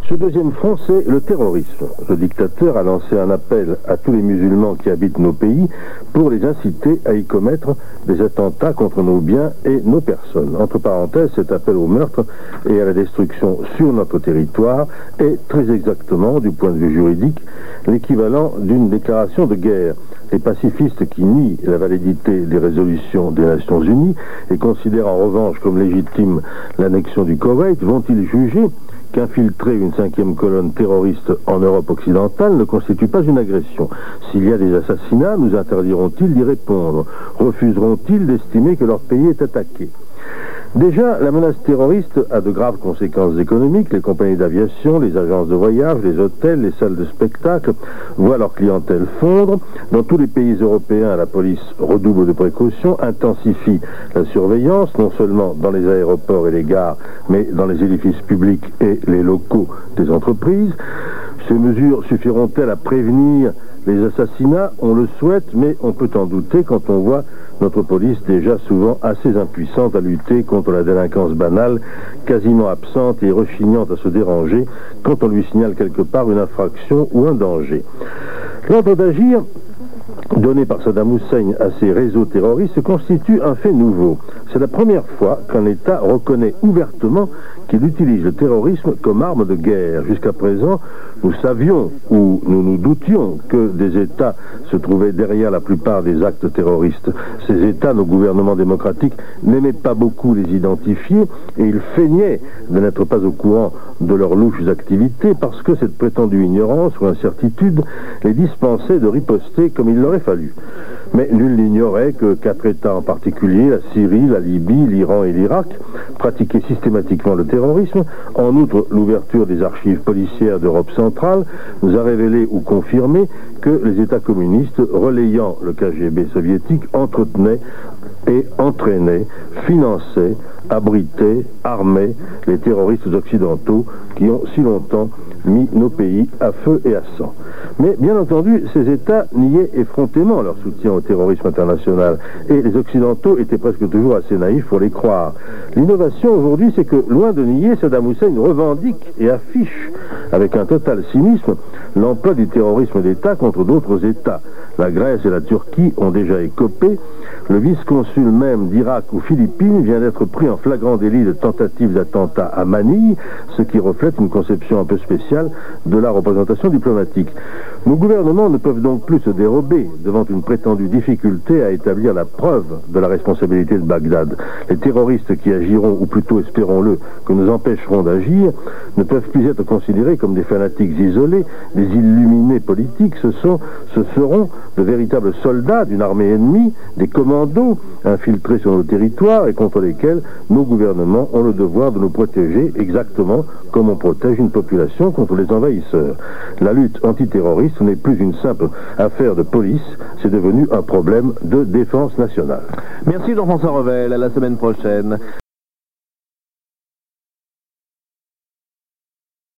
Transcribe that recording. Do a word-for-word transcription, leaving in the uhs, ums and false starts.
Ce deuxième front, c'est le terrorisme. Le dictateur a lancé un appel à tous les musulmans qui habitent nos pays pour les inciter à y commettre des attentats contre nos biens et nos personnes. Entre parenthèses, cet appel au meurtre et à la destruction sur notre territoire est très exactement, du point de vue juridique, l'équivalent d'une déclaration de guerre. Les pacifistes qui nient la validité des résolutions des Nations Unies et considèrent en revanche comme légitime l'annexion du Koweït vont-ils juger qu'infiltrer une cinquième colonne terroriste en Europe occidentale ne constitue pas une agression? S'il y a des assassinats, nous interdiront-ils d'y répondre? Refuseront-ils d'estimer que leur pays est attaqué? Déjà, la menace terroriste a de graves conséquences économiques. Les compagnies d'aviation, les agences de voyage, les hôtels, les salles de spectacle voient leur clientèle fondre. Dans tous les pays européens, la police redouble de précautions, intensifie la surveillance, non seulement dans les aéroports et les gares, mais dans les édifices publics et les locaux des entreprises. Ces mesures suffiront-elles à prévenir les assassinats? On le souhaite, mais on peut en douter quand on voit notre police déjà souvent assez impuissante à lutter contre la délinquance banale, quasiment absente et rechignante à se déranger quand on lui signale quelque part une infraction ou un danger. L'ordre d'agir donné par Saddam Hussein à ses réseaux terroristes constitue un fait nouveau. C'est la première fois qu'un État reconnaît ouvertement qu'il utilise le terrorisme comme arme de guerre. Jusqu'à présent, nous savions ou nous nous doutions que des États se trouvaient derrière la plupart des actes terroristes. Ces États, nos gouvernements démocratiques, n'aimaient pas beaucoup les identifier et ils feignaient de n'être pas au courant de leurs louches activités parce que cette prétendue ignorance ou incertitude les dispensait de riposter comme il leur aurait fallu. Mais nul n'ignorait que quatre États en particulier, la Syrie, la Libye, l'Iran et l'Irak, pratiquaient systématiquement le terrorisme. En outre, l'ouverture des archives policières d'Europe centrale nous a révélé ou confirmé que les États communistes, relayant le K G B soviétique, entretenaient et entraînaient, finançaient, abritaient, armaient les terroristes occidentaux qui ont si longtemps mis nos pays à feu et à sang. Mais bien entendu, ces États niaient effrontément leur soutien au terrorisme international et les Occidentaux étaient presque toujours assez naïfs pour les croire. L'innovation aujourd'hui, c'est que, loin de nier, Saddam Hussein revendique et affiche avec un total cynisme l'emploi du terrorisme d'État contre d'autres États. La Grèce et la Turquie ont déjà écopé. Le vice-consul même d'Irak ou Philippines vient d'être pris en flagrant délit de tentative d'attentat à Manille, ce qui reflète une conception un peu spéciale de la représentation diplomatique. Nos gouvernements ne peuvent donc plus se dérober devant une prétendue difficulté à établir la preuve de la responsabilité de Bagdad. Les terroristes qui agiront, ou plutôt espérons-le, que nous empêcherons d'agir, ne peuvent plus être considérés comme des fanatiques isolés, des illuminés politiques. Ce sont, ce seront de véritables soldats d'une armée ennemie, des commandos infiltrés sur nos territoires et contre lesquels nos gouvernements ont le devoir de nous protéger exactement comme on protège une population contre les envahisseurs. La lutte antiterroriste n'est plus une simple affaire de police, c'est devenu un problème de défense nationale. Merci Jean-François Revel, à la semaine prochaine.